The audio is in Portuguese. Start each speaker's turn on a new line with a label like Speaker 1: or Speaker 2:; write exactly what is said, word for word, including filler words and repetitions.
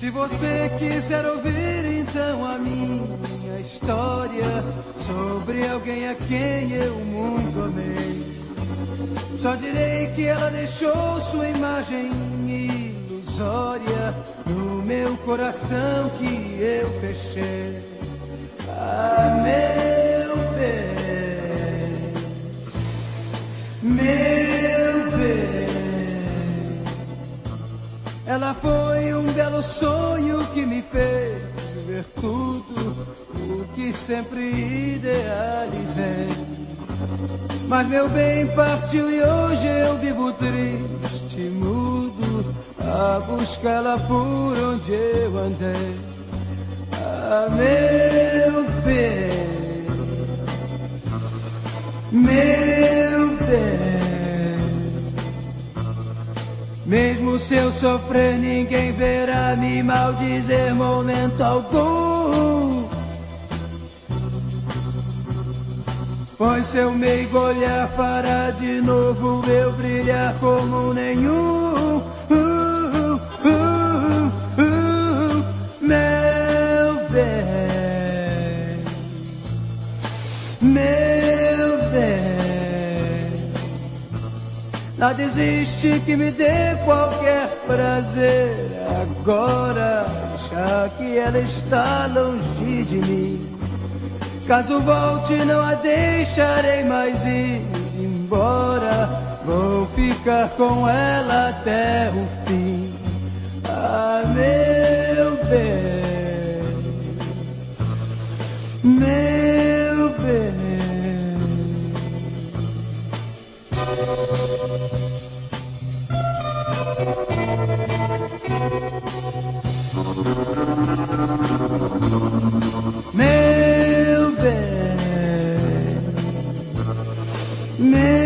Speaker 1: Se você quiser ouvir então a minha história sobre alguém a quem eu muito amei, só direi que ela deixou sua imagem ilusória no meu coração que eu fechei. Ah, meu bem, meu bem, ela foi um belo sonho que me fez ver tudo o que sempre idealizei. Mas meu bem partiu e hoje eu vivo triste, mudo, a buscá-la por onde eu andei. Ah, meu bem, meu bem, mesmo se eu sofrer ninguém verá me maldizer momento algum, pois seu meigo olhar fará de novo eu brilhar como nenhum. Uh, uh, uh, uh, meu bem, meu bem, nada existe que me dê qualquer prazer agora, já que ela está longe de mim. Caso volte não a deixarei mais ir embora, vou ficar com ela até o fim. Ah, meu bem, meu bem. Meu bem, meu